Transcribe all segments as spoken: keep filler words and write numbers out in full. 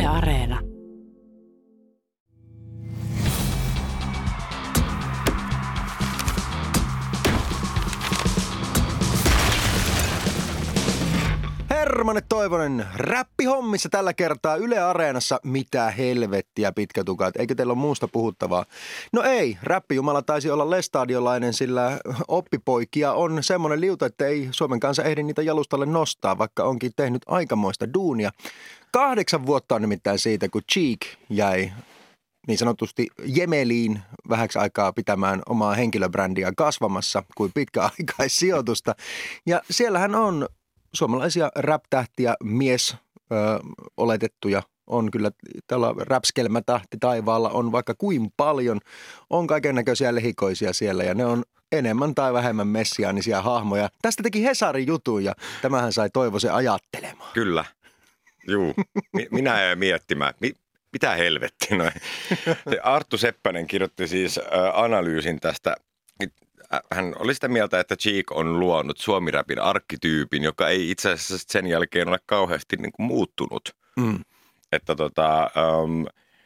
Areena. Hermanne Toivonen, räppihommissa tällä kertaa Yle Areenassa. Mitä helvettiä, pitkätukat, eikö teillä ole muusta puhuttavaa? No ei, räppijumala taisi olla lestadiolainen, sillä oppipoikia on semmoinen liuta, että ei Suomen kansa ehdi niitä jalustalle nostaa, vaikka onkin tehnyt aikamoista duunia. Kahdeksan vuotta on nimittäin siitä, kun Cheek jäi niin sanotusti Jemeliin vähäksi aikaa pitämään omaa henkilöbrändiä kasvamassa kuin pitkäaikaissijoitusta. Ja siellähän on suomalaisia rap-tähtiä, mies ö, oletettuja, on kyllä tällä räpskelmätähti taivaalla on vaikka kuin paljon, on kaikennäköisiä lehikoisia siellä ja ne on enemmän tai vähemmän messiaanisia hahmoja. Tästä teki Hesari jutun ja tämähän sai Toivosen ajattelemaan. Kyllä, juu. Minä jäin miettimään, Mi- mitä helvettiä noin. Arttu Seppänen kirjoitti siis ä, analyysin tästä. Hän oli sitä mieltä, että Cheek on luonut suomirapin arkkityypin, joka ei itse asiassa sen jälkeen ole kauheasti niin kuin muuttunut. Mm. Että tota, um,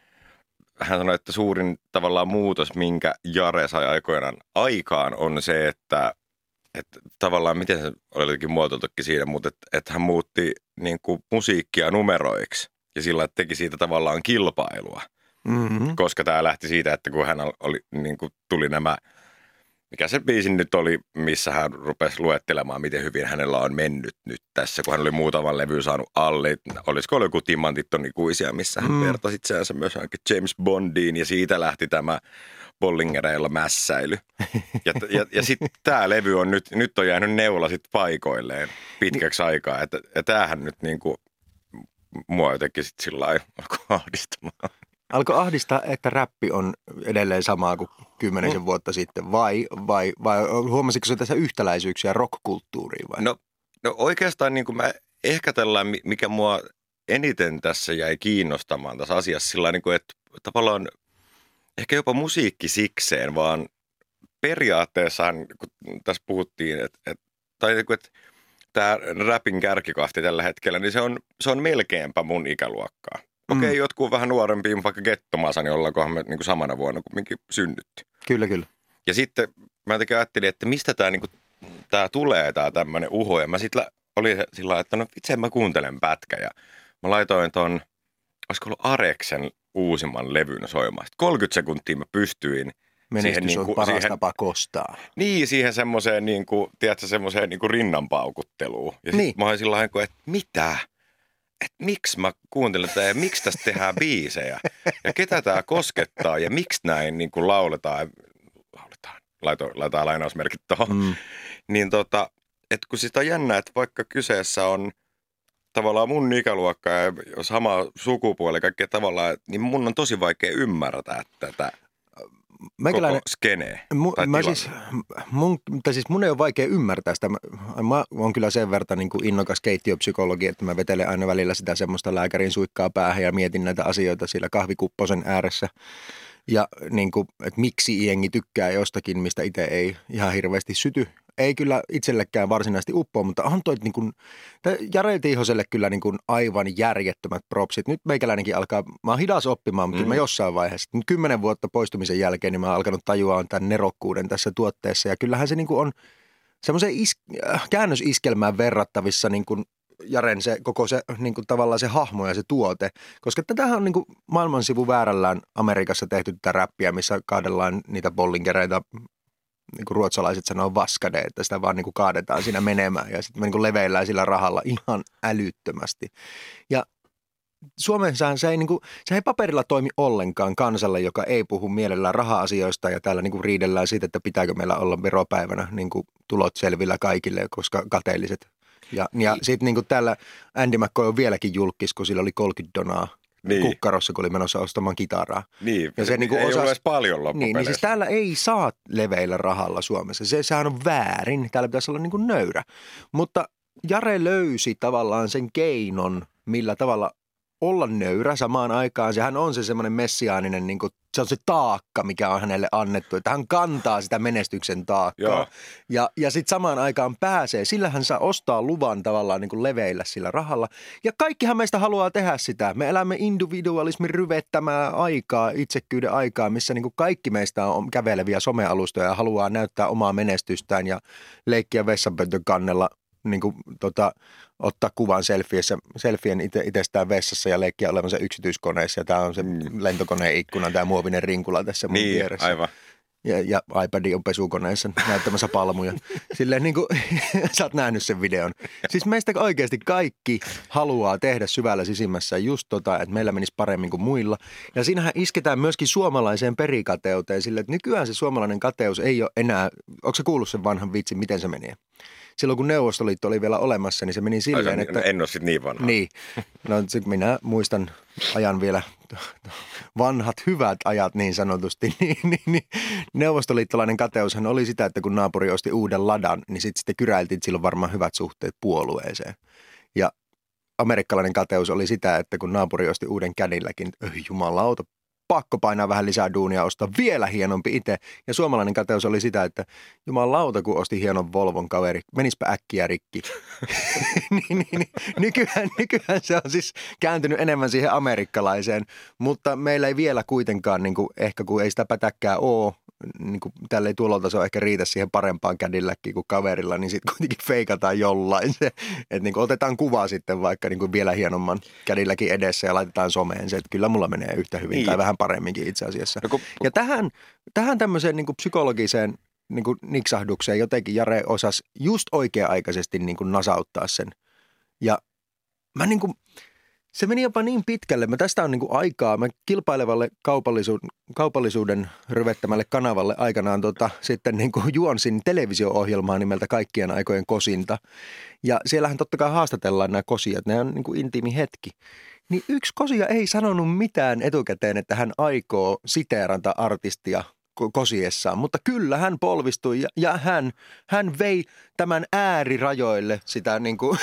hän sanoi, että suurin tavallaan muutos, minkä Jare sai aikoinaan aikaan, on se, että, että tavallaan, miten se oli jotenkin muotoiltukin siinä, mutta että, että hän muutti niin kuin musiikkia numeroiksi ja sillä että teki siitä tavallaan kilpailua. Mm-hmm. Koska tämä lähti siitä, että kun hän oli, niin kuin tuli nämä... Mikä se biisin nyt oli, missä hän rupesi luettelemaan, miten hyvin hänellä on mennyt nyt tässä, kun hän oli muutaman levy saanut alle. Olisiko ollut joku Timantit on ikuisia, missä hän mm. vertasi itseänsä myös James Bondiin, ja siitä lähti tämä Bollingereilla mässäily. Ja, ja, ja sitten tämä levy on nyt, nyt on jäänyt neula sitten paikoilleen pitkäksi aikaa, että ja tämähän nyt niinku mua jotenkin sitten sillä lailla alkoi ahdistamaan. Alkoi ahdistaa, että räppi on edelleen samaa kuin kymmenisen mm. vuotta sitten, vai, vai, vai huomasitko se tässä yhtäläisyyksiä rock-kulttuuriin vai? No, no oikeastaan niin kuin mä ehkä tällainen, mikä mua eniten tässä jäi kiinnostamaan tässä asiassa sillä niin kuin, että tavallaan ehkä jopa musiikki sikseen, vaan periaatteessahan, kun tässä puhuttiin, että, että, tai että, että tämä räpin kärkikahti tällä hetkellä, niin se on, se on melkeinpä mun ikäluokkaa. Okei, okay, mm. jotkut vähän nuorempiin, vaikka Gettomasa, niin ollaankohan me niin kuin samana vuonna kumminkin synnytty. Kyllä, kyllä. Ja sitten mä jotenkin ajattelin, että mistä tämä, niin kuin, tämä tulee, tämä tämmöinen uho. Ja mä sitten olin sillä lailla, että no itse mä kuuntelen pätkä. Ja mä laitoin ton, olisiko ollut Areksen uusimman levyn soimaan. Sitten kolmekymmentä sekuntia mä pystyin. Menestys siihen, on niin kuin, paras siihen, tapa kostaa. Niin, siihen semmoiseen, niin kuin, tiedätkö, semmoiseen niin kuin rinnanpaukutteluun. Ja sitten niin. Mä olin sillä lailla, että mitä? Että miksi mä kuuntelen tätä ja miksi tästä tehdään biisejä ja ketä tämä koskettaa ja miksi näin niin kuin lauletaan, lauletaan, laito, laitetaan lainausmerkit tuohon, mm. niin tota, että kun sitä on jännä, että vaikka kyseessä on tavallaan mun ikäluokka ja sama sukupuoli kaikkea tavallaan, niin mun on tosi vaikea ymmärtää tätä koko skenee. Mu- mä siis, mun, siis mun ei ole vaikea ymmärtää sitä. Mä, mä oon kyllä sen verran niin kuin innokas keittiöpsykologi, että mä vetelen aina välillä sitä semmoista lääkärin suikkaa päähän ja mietin näitä asioita siellä kahvikupposen ääressä. Ja niin kuin, että miksi jengi tykkää jostakin, mistä itse ei ihan hirveästi syty. Ei kyllä itsellekään varsinaisesti uppoa, mutta on toi niin kuin, Jare Tiihoselle kyllä niin kuin aivan järjettömät propsit. Nyt meikäläinenkin alkaa, mä oon hidas oppimaan, mutta mm. mä jossain vaiheessa, nyt kymmenen vuotta poistumisen jälkeen, niin mä oon alkanut tajua tämän nerokkuuden tässä tuotteessa. Ja kyllähän se niin kuin on semmoisen is, käännösiskelmään verrattavissa niin kuin Jaren se koko se niin kuin tavallaan se hahmo ja se tuote. Koska tätähän on niin kuin maailman sivu väärällään Amerikassa tehty tätä räppiä, missä kaadellaan niitä bollingereita, niin kuin ruotsalaiset sanoo vaskade, että sitä vaan niin kuin kaadetaan siinä menemään ja sitten me niin kuin leveillään sillä rahalla ihan älyttömästi. Ja Suomessahan se ei, niin kuin, se ei paperilla toimi ollenkaan kansalle, joka ei puhu mielellään raha-asioista ja täällä niin kuin riidellään siitä, että pitääkö meillä olla veropäivänä niin kuin tulot selvillä kaikille, koska kateelliset. Ja, ja sitten niin kuin täällä Andy McCoy on vieläkin julkis, kun sillä oli kolmekymmentä donaa. Niin. Kukkarossa, kun oli menossa ostamaan kitaraa. Niin, ja se, niin kuin ei osas... ole edes paljon loppupeleissä. Niin, niin siis täällä ei saa leveillä rahalla Suomessa. Se, sehän on väärin. Täällä pitäisi olla niin kuin nöyrä. Mutta Jare löysi tavallaan sen keinon, millä tavalla olla nöyrä samaan aikaan. Sehän on se semmoinen messiaaninen niin kuin se on se taakka, mikä on hänelle annettu, että hän kantaa sitä menestyksen taakkaa. Joo. Ja, ja sitten samaan aikaan pääsee, sillä hän saa ostaa luvan tavallaan niin kuin leveillä sillä rahalla. Ja kaikkihan meistä haluaa tehdä sitä. Me elämme individualismin ryvettämää aikaa, itsekkyyden aikaa, missä niin kuin kaikki meistä on käveleviä somealustoja ja haluaa näyttää omaa menestystään ja leikkiä vessanpöntön kannella. Niin kuin, tota, ottaa kuvan selfiessä, selfien ite, itsestään vessassa ja leikkiä olevansa yksityiskoneessa. Ja tämä on se mm. lentokoneen ikkuna, tämä muovinen rinkula tässä mun niin, vieressä. Aivan. Ja, ja iPad on pesukoneessa näyttämässä palmuja. Silleen niin kuin, sä oot nähnyt sen videon. Siis meistä oikeasti kaikki haluaa tehdä syvällä sisimmässä just tota, että meillä menisi paremmin kuin muilla. Ja siinähän isketään myöskin suomalaiseen perikateuteen sille, että nykyään se suomalainen kateus ei ole enää, onko se kuullut sen vanhan vitsin, miten se menee? Silloin kun Neuvostoliitto oli vielä olemassa, niin se meni silleen, Ai, että... En ole sitten niin vanha. Niin. No minä muistan ajan vielä vanhat hyvät ajat niin sanotusti. Niin, niin, niin. Neuvostoliittolainen kateushan oli sitä, että kun naapuri osti uuden ladan, niin sitten sitten kyräiltiin, että sillä on varmaan hyvät suhteet puolueeseen. Ja amerikkalainen kateus oli sitä, että kun naapuri osti uuden Cadillacin, öh jumalauta, pakko painaa vähän lisää duunia, ostaa vielä hienompi itse. Ja suomalainen kateus oli sitä, että jumalauta, kun osti hienon Volvon kaveri, menispä äkkiä rikki. niin, niin, niin. Nykyään, nykyään se on siis kääntynyt enemmän siihen amerikkalaiseen, mutta meillä ei vielä kuitenkaan, niin kuin, ehkä kun ei sitä pätäkkää ole, niin kuin tällä ei tulotaso ehkä riitä siihen parempaan Cadillackiin kuin kaverilla, niin sitten kuitenkin feikataan jollain se, että niin kuin otetaan kuva sitten vaikka niin kuin vielä hienomman Cadillacin edessä ja laitetaan someen se, että kyllä mulla menee yhtä hyvin niin. Tai vähän paremminkin itse asiassa. No, kun... Ja tähän, tähän tämmöiseen niin kuin psykologiseen niin kuin niksahdukseen jotenkin Jare osasi just oikea-aikaisesti niin kuin nasauttaa sen. Ja mä niin kuin... Se meni jopa niin pitkälle. Mä tästä on niin kuin aikaa. Mä kilpailevalle kaupallisuuden, kaupallisuuden ryvettämälle kanavalle aikanaan tota, sitten niin kuin juonsin televisio-ohjelmaa nimeltä Kaikkien aikojen kosinta. Ja siellähän totta kai haastatellaan nämä kosijat. Ne on niin kuin intiimi hetki. Niin yksi kosija ei sanonut mitään etukäteen, että hän aikoo siteerata artistia kosiessaan. Mutta kyllä hän polvistui ja, ja hän, hän vei tämän äärirajoille sitä niin kuin...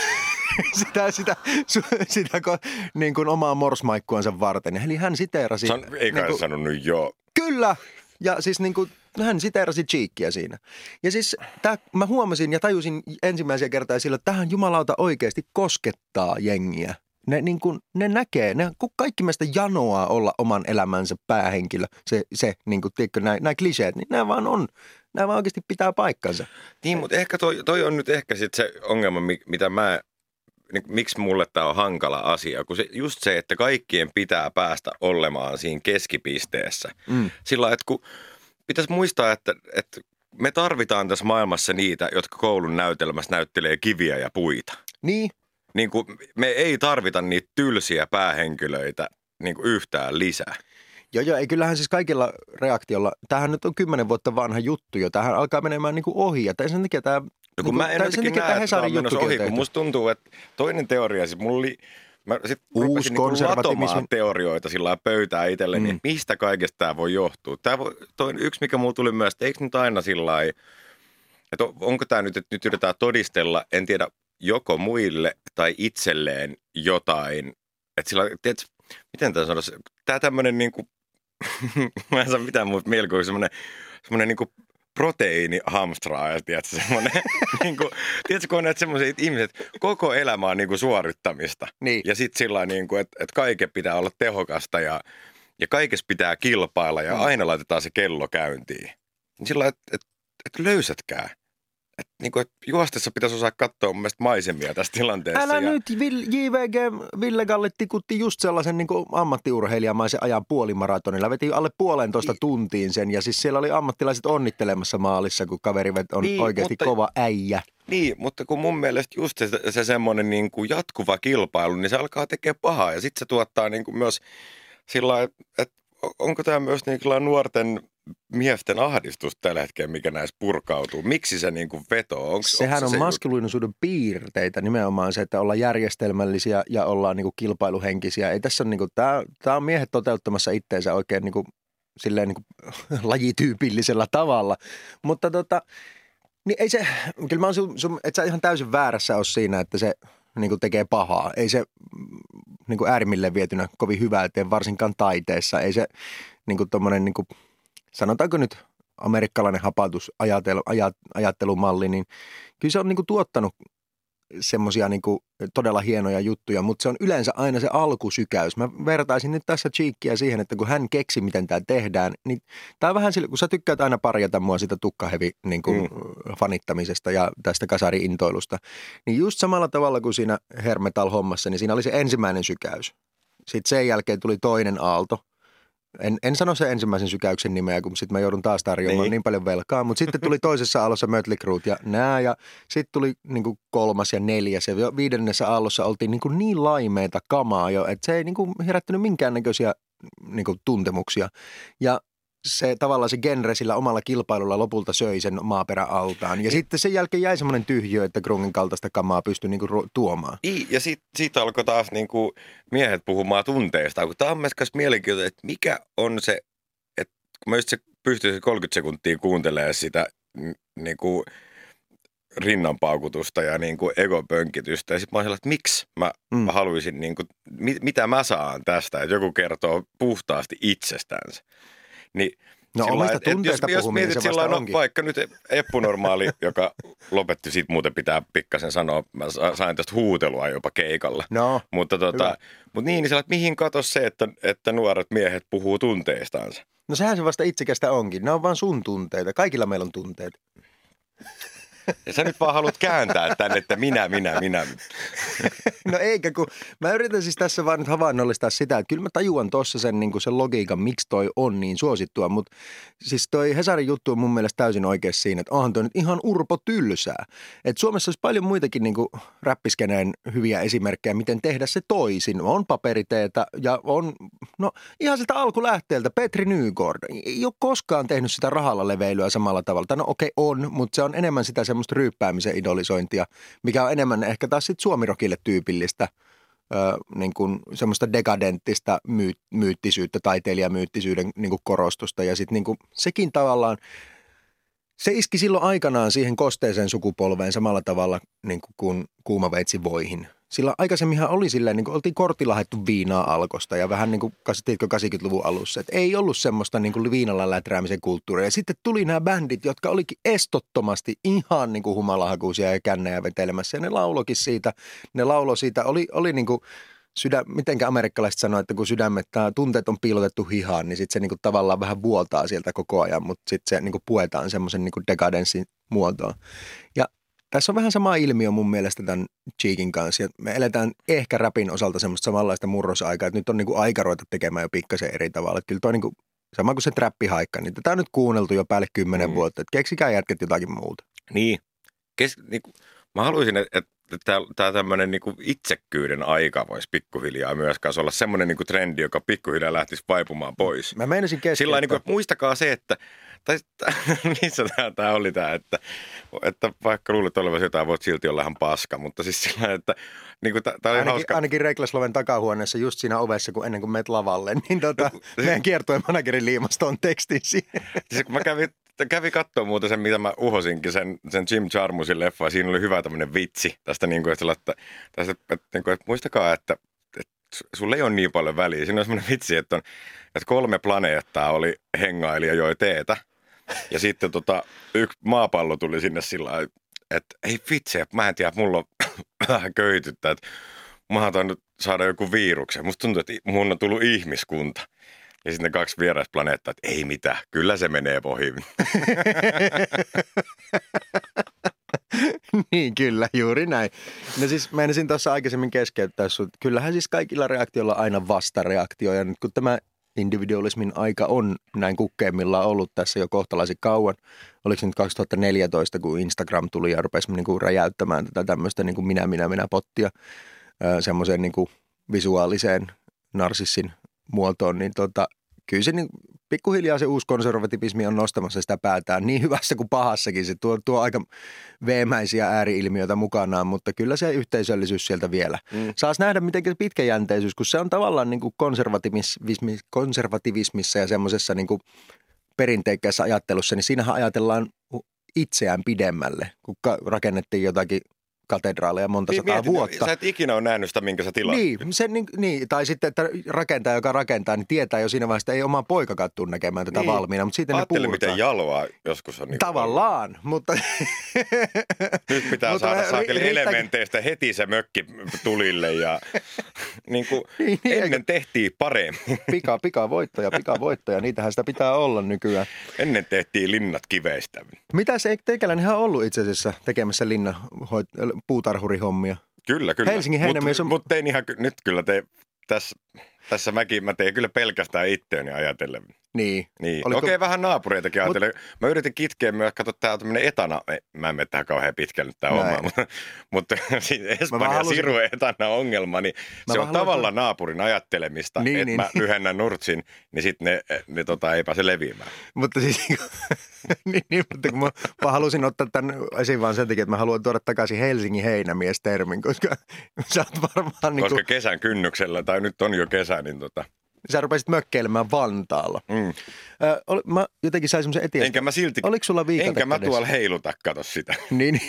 sitä, sitä, sitä niin kuin omaa morsmaikkuansa varten. Eli hän siteerasi... San, ei kai niin kuin, sanonut joo. Kyllä! Ja siis niin kuin, hän siteerasi Cheekkiä siinä. Ja siis tää, mä huomasin ja tajusin ensimmäisiä kertaa sillä, että tähän jumalauta oikeasti koskettaa jengiä. Ne, niin kuin, ne näkee, ne, kun kaikki meistä janoaa olla oman elämänsä päähenkilö, se, se niin kuin, tiedätkö, nämä, nämä kliseet, niin nämä vaan on, nämä vaan oikeasti pitää paikkansa. Niin, mutta ehkä toi, toi on nyt ehkä sit se ongelma, mitä mä... Niin, miksi mulle tämä on hankala asia, kun se, just se, että kaikkien pitää päästä olemaan siinä keskipisteessä. Mm. Sillä että kun pitäisi muistaa, että, että me tarvitaan tässä maailmassa niitä, jotka koulun näytelmässä näyttelee kiviä ja puita. Niin. Niin kuin me ei tarvita niitä tylsiä päähenkilöitä niin kuin yhtään lisää. Joo, joo, ei kyllähän siis kaikilla reaktiolla, tämähän nyt on kymmenen vuotta vanha juttu jo, tämähän alkaa menemään niin kuin ohi ja sen takia tämä... No kun niin, mä en jotenkin näe, että tämä on menossa ohi, kun musta tuntuu, että toinen teoria, siis mulla oli, mä sit rupesin niin latomaan teorioita sillä pöytää itselleni, mm. että mistä kaikesta tämä voi johtua. Tämä voi, toi, yksi, mikä mulla tuli myös, että eikö nyt aina sillä lailla, että onko tämä nyt, että nyt yritetään todistella, en tiedä, joko muille tai itselleen jotain, että sillä tiedätkö, miten tämä sanoisi, tämä tämmöinen niin kuin, mä en saa mitään muuta mielikuvia, semmoinen, semmoinen niin kuin proteiinihamstraa, tiedätkö, semmoinen, niin kuin, tiedätkö, kun on näitä semmoisia ihmiset, koko elämä on niin kuin suorittamista. Niin. Ja sitten sillä niin kuin, että, että kaiken pitää olla tehokasta ja, ja kaikessa pitää kilpailla ja mm. aina laitetaan se kello käyntiin. Sillä että, että, että löysätkää. Että niin kuin, että juostessa pitäisi osaa katsoa mun mielestä maisemia tässä tilanteessa. Älä ja... nyt, J V G Ville Galle tikutti just sellaisen niin kuin ammattiurheilijamaisen ajan puolimaratonilla. Veti alle puolentoista tuntiin sen ja siis siellä oli ammattilaiset onnittelemassa maalissa, kun kaveri on niin, oikeasti mutta... kova äijä. Niin, mutta kun mun mielestä just se, se semmoinen niin kuin jatkuva kilpailu, niin se alkaa tekemään pahaa ja sitten se tuottaa niin kuin myös sillä lailla, että onko tämä myös niin kuin nuorten miesten ahdistus tällä hetkellä, mikä näissä purkautuu? Miksi se niin kuin vetoo? Onks, Sehän on se maskuliinisuuden piirteitä, nimenomaan se, että ollaan järjestelmällisiä ja ollaan niin kuin kilpailuhenkisiä. Ei tässä ole, niin kuin, tämä, tämä on miehet toteuttamassa itteensä oikein niin kuin, silleen niin kuin, lajityypillisellä tavalla. Mutta tota, niin ei se, kyllä mä oon sun, sun, et sä ihan täysin väärässä ole siinä, että se niin kuin tekee pahaa. Ei se niin kuin äärimmilleen vietynä kovin hyvää tee, varsinkaan taiteessa. Ei se niin kuin tommonen, niin kuin, sanotaanko nyt amerikkalainen hapatus ajattelu, ajat, ajattelumalli, niin kyllä se on niin kuin tuottanut semmoisia niin kuin todella hienoja juttuja, mutta se on yleensä aina se alkusykäys. Mä vertaisin nyt tässä Cheekia siihen, että kun hän keksi, miten tämä tehdään, niin tämä on vähän sillä, kun sä tykkäät aina parjata mua sitä tukkahevi niin kuin mm. fanittamisesta ja tästä kasari-intoilusta, niin just samalla tavalla kuin siinä hair metal-hommassa, niin siinä oli se ensimmäinen sykäys. Sitten sen jälkeen tuli toinen aalto. En, en sano sen ensimmäisen sykäyksen nimeä, kun sitten mä joudun taas tarjoamaan niin, niin paljon velkaa. Mutta sitten tuli toisessa aallossa Mötley Crüe ja nää. Ja sitten tuli niin kuin kolmas ja neljäs. Ja viidennessä aallossa oltiin niin, kuin niin laimeita kamaa jo, että se ei niin kuin herättänyt minkäännäköisiä niin kuin tuntemuksia. Ja se tavallaan se genre sillä omalla kilpailulla lopulta söi sen maaperäaltaan. Ja sitten sen jälkeen jäi semmoinen tyhjö, että grungen kaltaista kamaa pystyi niinku tuomaan. I, ja sitten siitä alkoi taas niinku miehet puhumaan tunteista. Kun tämä on myös mielenkiintoista, että mikä on se, että kun mä just se pystyisin kolmekymmentä sekuntia kuuntelemaan sitä niinku rinnanpaukutusta ja niinku egopönkitystä. Ja sitten mä oon sellainen, että miksi mä, mm. mä haluaisin, niinku, mit, mitä mä saan tästä, että joku kertoo puhtaasti itsestänsä. Niin, no sillä, omista et, tunteista jos, puhuminen jos se sillä vasta on onkin. Vaikka nyt Eppu-normaali, joka lopetti, sit muuten pitää pikkasen sanoa, mä sain tästä huutelua jopa keikalla. No, mutta tota, mut niin, niin sillä, että mihin katos se, että, että nuoret miehet puhuu tunteistansa? No sehän se vasta itsekästä onkin. Ne on vaan sun tunteita. Kaikilla meillä on tunteita. Ja sä nyt vaan haluat kääntää tänne, että minä, minä, minä. No eikä, kun mä yritän siis tässä vaan nyt havainnollistaa sitä, että kyllä mä tajuan tuossa sen, niin kuin sen logiikan, miksi toi on niin suosittua, mutta siis toi Hesarin juttu on mun mielestä täysin oikeassa siinä, että onhan toi nyt ihan urpo tylsää. Että Suomessa olisi paljon muitakin niin kuin räppiskeneen hyviä esimerkkejä, miten tehdä se toisin. On paperiteetä ja on, no ihan siltä alkulähteeltä, Petri Nygård ei ole koskaan tehnyt sitä rahalla leveilyä samalla tavalla. No okei okay, on, mutta se on enemmän sitä semmoista ryyppäämisen idolisointia, mikä on enemmän ehkä taas sitten suomirokille tyypillistä, ö, niin kuin semmoista dekadenttista myy- myyttisyyttä, taiteilijamyyttisyyden niin kuin korostusta. Ja sitten niin kuin sekin tavallaan, se iski silloin aikanaan siihen kosteeseen sukupolveen samalla tavalla niin kuin kuin kuumaveitsi voihin. Sillä aikaisemminhan oli silleen, niin kuin oltiin kortilla haettu viinaa alkosta ja vähän niin kuin kahdeksankymmentäluvun alussa. Että ei ollut semmoista niin kuin viinalla läträämisen kulttuuria. Ja sitten tuli nämä bändit, jotka olikin estottomasti ihan niin kuin humalahakuisia ja kännejä vetelemässä. Ja ne laulokin siitä, ne laulo siitä, oli, oli niin kuin sydä, mitenkä amerikkalaiset sanoo, että kun sydämet, tunteet on piilotettu hihaan, niin sitten se niin kuin tavallaan vähän vuotaa sieltä koko ajan, mutta sitten se niin kuin puetaan semmoisen niin kuin dekadenssin muotoon. Ja tässä on vähän sama ilmiö mun mielestä tämän Cheekin kanssa. Me eletään ehkä rapin osalta semmoista samanlaista murrosaikaa, että nyt on niinku aika ruveta tekemään jo pikkasen eri tavalla. Että kyllä toi niinku, sama kuin se trappihaikka, niin tätä on nyt kuunneltu jo päälle kymmenen mm. vuotta. Että keksikää jätket jotakin muuta. Niin. Kes, niinku, mä haluaisin, että et, tämä tämmöinen niinku itsekkyyden aika voisi pikkuhiljaa myös olla semmoinen niinku trendi, joka pikkuhiljaa lähtisi vaipumaan pois. Mä meinasin keskeyttää. Sillä niinku, että muistakaa se, että tai missä tämä oli tämä, että, että vaikka luulet olevasi jotain, voit silti olla ihan paska, mutta siis sillä, että niin kuin, tämä oli ainakin, hauska. Ainakin Reiklasloven takahuoneessa just siinä ovessa, kun ennen kuin menet lavalle, niin tota, meidän kiertueen managerin liimasta on tekstin siihen. Siis kun mä kävin, kävin katsoa muuta sen, mitä mä uhosinkin, sen, sen Jim Jarmusin leffa, siinä oli hyvä tämmöinen vitsi tästä, niin kuin, että, että, tästä, että, että, että muistakaa, että sulle ei ole niin paljon väliä. Siinä on semmoinen vitsi, että, on, että kolme planeettaa oli hengailija joi teetä. Ja sitten tota, yksi maapallo tuli sinne sillä lailla, että ei vitsi, mä en tiedä, mulla on vähän köytyttä, että mä oon tainnut saada joku viruksen. Musta tuntuu, että mun on tullut ihmiskunta. Ja sitten ne kaksi vierasplaneettaa, että ei mitään, kyllä se menee ohi. Niin, kyllä, juuri näin. No siis meinasin tuossa aikaisemmin keskeyttää sut. Kyllähän siis kaikilla reaktioilla aina vastareaktio. Ja nyt kun tämä individualismin aika on näin kukkeimmillaan ollut tässä jo kohtalaisen kauan. Oliko se nyt kaksituhattaneljätoista, kun Instagram tuli ja rupesi niin kuin räjäyttämään tätä tämmöistä niin kuin minä, minä, minä pottia semmoiseen niin kuin visuaaliseen narsissin muotoon, niin tota, kyllä se niin, pikkuhiljaa se uusi konservativismi on nostamassa sitä päätään niin hyvässä kuin pahassakin. Se tuo, tuo aika veemäisiä ääri-ilmiöitä mukanaan, mutta kyllä se yhteisöllisyys sieltä vielä. Mm. Saas nähdä, miten pitkäjänteisyys, kun se on tavallaan niin kuin konservativismi, konservativismissa ja semmoisessa niin kuin perinteikkäässä ajattelussa, niin siinähän ajatellaan itseään pidemmälle, kun rakennettiin jotakin katedraaleja monta niin, sataa mietin, vuotta. Sä et ikinä ole nähnyt sitä, minkä sä tilasit. Niin, se, niin, niin, tai sitten, että rakentaja, joka rakentaa, niin tietää jo siinä vaiheessa, että ei oma poikakaan tule näkemään tätä niin. valmiina, mutta sitten ne puhutaan. Miten jaloa joskus on. Niin tavallaan, ollut. Mutta... Nyt pitää mutta saada ri- saakeli riittää... elementeistä heti se mökki tulille ja niin kuin niin, niin, ennen eikö... tehtiin paremmin. Pika, pika voittaja, pika voittaja, niitähän sitä pitää olla nykyään. Ennen tehtiin linnat kiveistä. Mitäs ei teikäläinen ollut itse asiassa tekemässä linnan hoit- puutarhurihommia? Kyllä, kyllä. Helsingin Heinämies on... Mutta tein ihan, nyt kyllä te, tässä, tässä mäkin, mä tein kyllä pelkästään itteeni ajatellen. Niin. niin. Oliko... Okei, vähän naapureitakin ajatellen. Mut... Mä yritin kitkeä myös, katso, tää on tämmöinen etana, mä en mene tähän kauhean pitkälle nyt tää homma, mutta, mutta siis Espanja halusin... siru etana ongelma, niin mä se on tavallaan halusin... naapurin ajattelemista, niin, että niin, mä niin. lyhennän nurtsin, niin sitten ne, ne tota, ei pääse leviämään. Mutta siis, niin, niin, mutta kun mä, mä halusin ottaa tämän esiin vaan sen takia, että mä haluan tuoda takaisin Helsingin Heinämies-termin, koska sä oot varmaan... Koska niin kuin... kesän kynnyksellä, tai nyt on jo kesä, niin tota... Sä rupesit mökkeilemään Vantaalla. Mm. Ö, oli, mä jotenkin sain semmoisen eteen. Enkä mä silti... Oliko sulla viikate Enkä mä kädessä? tuolla heiluta, kato sitä. niin,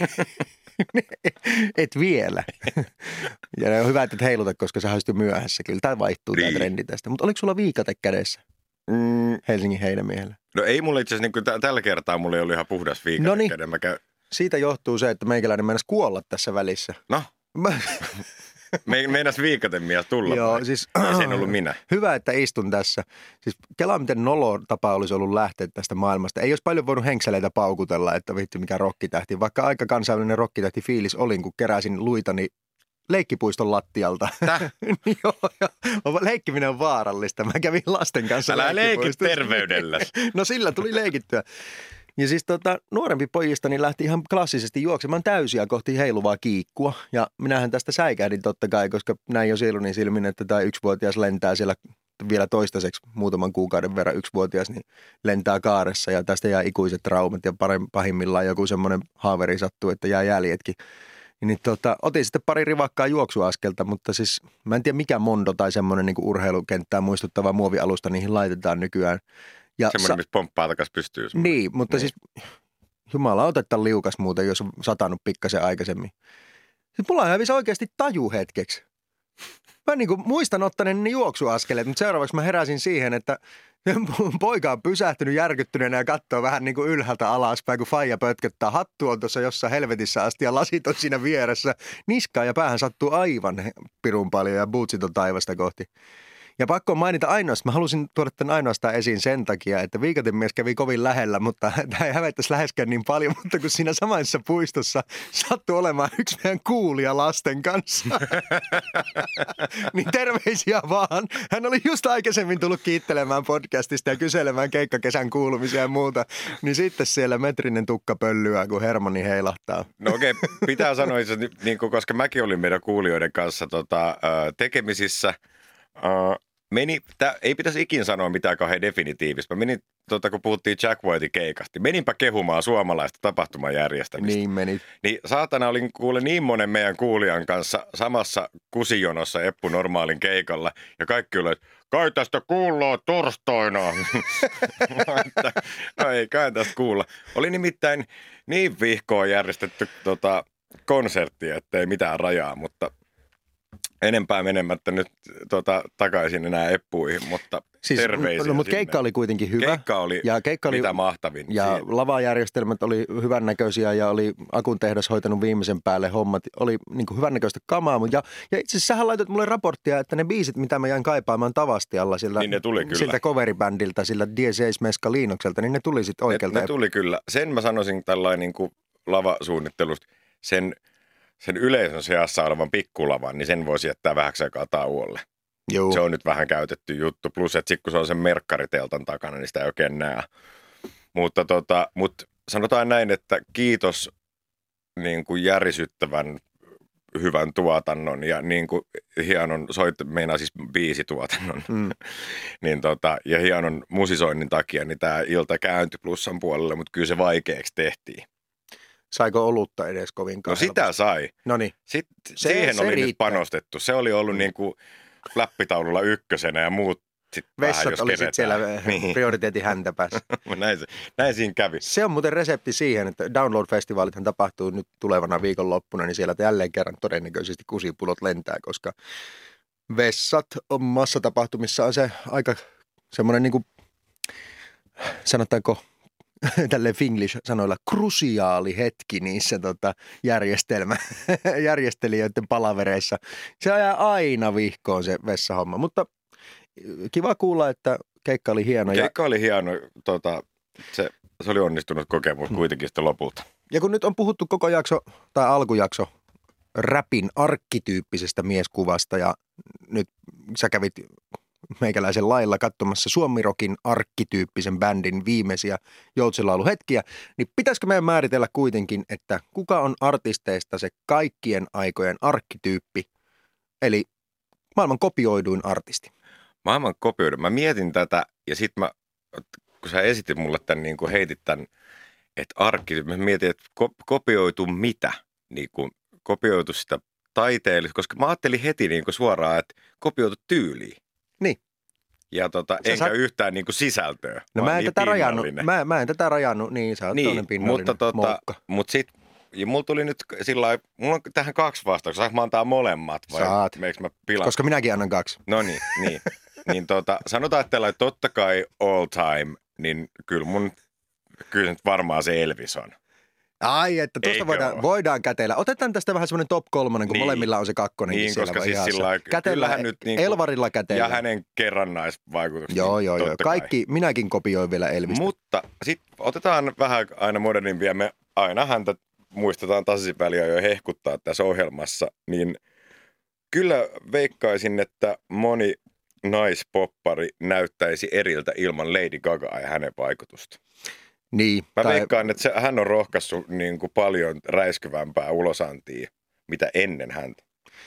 et vielä. Ja on hyvä, että et heiluta, koska sä olisit jo myöhässä. Kyllä tämä vaihtuu niin. Tämä trendi tästä. Mutta oliko sulla viikate kädessä mm. Helsingin Heinämiehellä? No ei mulla itse asiassa, niin kuin t- tällä kertaa mulla ei ollut ihan puhdas viikate Noniin. käden. Mä käyn... Siitä johtuu se, että meikäläinen meinasi kuolla tässä välissä. No? Mä... Me, meinas viikatemies tulla. Joo, siis, se en ollut minä. Hyvä, että istun tässä. Siis kelaa, miten nolo tapa olisi ollut lähteä tästä maailmasta. Ei olisi paljon voinut henkseleitä paukutella, että vittu mikä rokkitähti. Vaikka aika kansainvälinen rokkitähti fiilis olin, kun keräsin luitani leikkipuiston lattialta. Täh? Joo, joo. Leikkiminen on vaarallista. Mä kävin lasten kanssa. Älä leiki terveydelläsi. No sillä tuli leikittyä. Ja siis tota, nuorempi pojistani lähti ihan klassisesti juoksemaan täysiä kohti heiluvaa kiikkua. Ja minähän tästä säikähdin totta kai, koska näin jo silloin silmin, että tämä yksivuotias lentää siellä vielä toistaiseksi muutaman kuukauden verran yksivuotias, niin lentää kaaressa ja tästä jää ikuiset traumat ja pahimmillaan joku semmoinen haaveri sattuu, että jää jäljetkin. Niin tota, otin sitten pari rivakkaa juoksuaskelta, mutta siis mä en tiedä mikä mondo tai semmoinen niin kuin urheilukenttää muistuttava muovialusta niihin laitetaan nykyään. Ja semmoinen, sa- missä pomppaa takas pystyy. Semmoinen. Niin, mutta niin. Siis jumala, otetta liukas muuten, jos on satanut pikkasen aikaisemmin. Siis mulla hävisi oikeasti taju hetkeksi. Mä niin kuin muistan ottaneen ne juoksuaskeleet, mutta seuraavaksi mä heräsin siihen, että poika on pysähtynyt järkyttyneenä ja katsoo vähän niin kuin ylhäältä alaspäin, kun faija pötköttää. Hattu on tuossa jossain helvetissä asti ja lasit on siinä vieressä. Niskaan ja päähän sattuu aivan pirun paljon ja bootsit on taivasta kohti. Ja pakko mainita ainoastaan, mä halusin tuoda tämän ainoastaan esiin sen takia, että viikatemies kävi kovin lähellä, mutta tämä ei hävettäisi läheskään niin paljon, mutta kun siinä samaisessa puistossa sattui olemaan yksi meidän kuulija lasten kanssa, niin terveisiä vaan. Hän oli just aikaisemmin tullut kiittelemään podcastista ja kyselemään keikkakesän kuulumisia ja muuta, niin sitten siellä metrinen tukka pöllyää, kun Hermanni heilahtaa. No okei, okay, pitää sanoa, että niin kuin, koska mäkin olin meidän kuulijoiden kanssa tota, tekemisissä. Uh, meni, tää, ei pitäisi ikin sanoa mitään kauhean definitiivistä. Mä menin, tota, kun puhuttiin Jack Whitein keikasta, meninpä kehumaan suomalaista tapahtumajärjestämistä. Niin menit. Niin saatana olin kuule niin monen meidän kuulijan kanssa samassa kusijonossa Eppu Normaalin keikalla. Ja kaikki oli, että kai tästä kuullaan torstaina. No ei kai tästä kuulla. Oli nimittäin niin vihkoon järjestetty tota, konsertti, ettei mitään rajaa, mutta... Enempää menemättä nyt tuota, takaisin enää Eppuihin, mutta siis, terveisiä no, mutta keikka oli kuitenkin hyvä. Keikka oli ja keikka oli, mitä mahtavin. Ja siihen. Lavajärjestelmät oli hyvännäköisiä ja oli Akun tehdas hoitanut viimeisen päälle hommat. Oli niin kuin hyvännäköistä kamaa. Ja, ja itse asiassa sähän laitoit mulle raporttia, että ne biisit, mitä mä jäin kaipaamaan Tavastialla siltä, niin ne tuli kyllä. siltä coveribändiltä, sillä Dieseis Mescalinokselta, niin ne tuli sitten oikealta. Ne, ne tuli kyllä. Sen mä sanoisin tällainen niin kuin lavasuunnittelusta, sen... sen yleisön seassa olevan pikkulavan, niin sen voisi jättää vähäksi aikaa tauolle. Joo. Se on nyt vähän käytetty juttu. Plus, että sitten kun se on sen merkkariteltan takana, niin sitä ei oikein näe. Mutta, tota, mutta sanotaan näin, että kiitos niin kuin järisyttävän hyvän tuotannon ja niin kuin hienon, soit, meinaa siis biisituotannon, mm. niin tota, ja hienon musisoinnin takia, niin tämä ilta kääntyi plussan puolelle, mutta kyllä se vaikeaksi tehtiin. Saiko olutta edes kovinkaan? No sitä sai. Noniin. Sitten siihen se oli riittää. Nyt panostettu. Se oli ollut niin kuin flappitaululla ykkösenä ja muut sit vähän, Vessat jos oli sitten siellä niin. prioriteetin häntäpäässä. näin, näin siinä kävi. Se on muuten resepti siihen, että Download-festivaalithan tapahtuu nyt tulevana viikonloppuna, niin siellä jälleen kerran todennäköisesti kusipulot lentää, koska vessat on massatapahtumissa on se aika semmoinen niin kuin, sanotaanko tälleen Finglish sanoilla krusiaali hetki niissä tota, järjestelmä, järjestelijöiden palavereissa. Se jää aina vihkoon se vessahomma, mutta kiva kuulla, että keikka oli hieno. Keikka ja... oli hieno, tota, se, se oli onnistunut kokemus kuitenkin sitten lopulta. Ja kun nyt on puhuttu koko jakso tai alkujakso räpin arkkityyppisestä mieskuvasta ja nyt sä kävit meikäläisen lailla katsomassa Suomirokin arkkityyppisen bändin viimeisiä joutsenlauluhetkiä, niin pitäisikö meidän määritellä kuitenkin, että kuka on artisteista se kaikkien aikojen arkkityyppi, eli maailman kopioiduin artisti? Maailman kopioiduin. Mä mietin tätä ja sitten mä, kun sä esitit mulle tämän, niin kuin heitit tämän, että arkkityyppi, mä mietin, että kopioitu mitä, niin kuin kopioitu sitä taiteellista, koska mä ajattelin heti niin kuin suoraan, että kopioitu tyyliin. Niin. Ja tota, enkä saat... yhtään niin kuin sisältöä. No mä en, niin tätä rajannut, mä, mä en tätä rajannut, niin sä oot niin, toinen pinnallinen mutta tota, moukka. Mutta sit, ja mulla tuli nyt sillä lailla, mulla on tähän kaksi vastausta. Saanko mä antaa molemmat vai Saat. Meikö mä pilan? Koska minäkin annan kaksi. No niin, niin. niin tota, sanotaan, että tällä totta kai all time, niin kyllä mun, kyllä nyt varmaan se Elvis on. Ai, että tuosta voidaan, voidaan käteillä. Otetaan tästä vähän semmoinen top kolmonen, kun niin. molemmilla on se kakkonenkin niin, siellä koska siis sillä kätellään nyt niin kuin, Elvarilla kätellään. Ja hänen kerrannaisvaikutukset. Joo, joo, joo. Kaikki, kai. Minäkin kopioin vielä Elvistä. Mutta sitten otetaan vähän aina modernimpia. Me aina häntä muistetaan tasaisin väliä jo hehkuttaa tässä ohjelmassa. Niin kyllä veikkaisin, että moni naispoppari näyttäisi eriltä ilman Lady Gagaa ja hänen vaikutusta. Niin, Mä tai... veikkaan, että se, hän on rohkaissut niin kuin paljon räiskyvämpää ulosantia, mitä ennen häntä.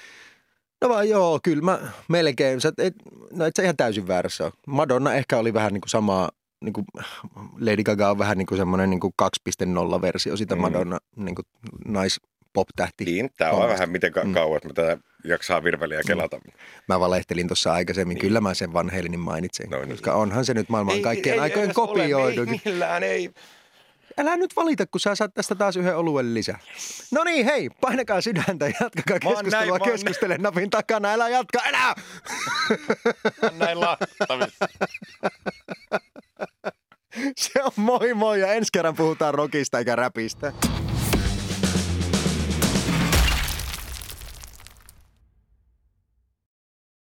No vaan joo, kyllä mä melkein, et, no et sä ihan täysin väärässä ole. Madonna ehkä oli vähän niin kuin samaa, niin kuin Lady Gaga on vähän niin kuin semmoinen niin kuin kaksi piste nolla versio sitä mm. Madonna niin kuin naispop-tähti. Niin, tää on vähän miten ka- kauan, että mitä jaksaa virveliä kelata. Mm. Mä valehtelin tuossa aikaisemmin, niin. Kyllä mä sen Van Halenin mainitsin, no, koska niin. Onhan se nyt maailman ei, kaikkien ei, aikojen kopioidu. Ei millään, ei. Älä nyt valita, kun sä saat tästä taas yhden oluen lisää. No niin, hei, painakaa sydäntä ja jatkakaa keskustelua. Näin, Keskustele napin takana, älä jatka enää! Mä oon näin lahtavissa. Se on moi moi ja ensi kerran puhutaan rockista eikä räpistä.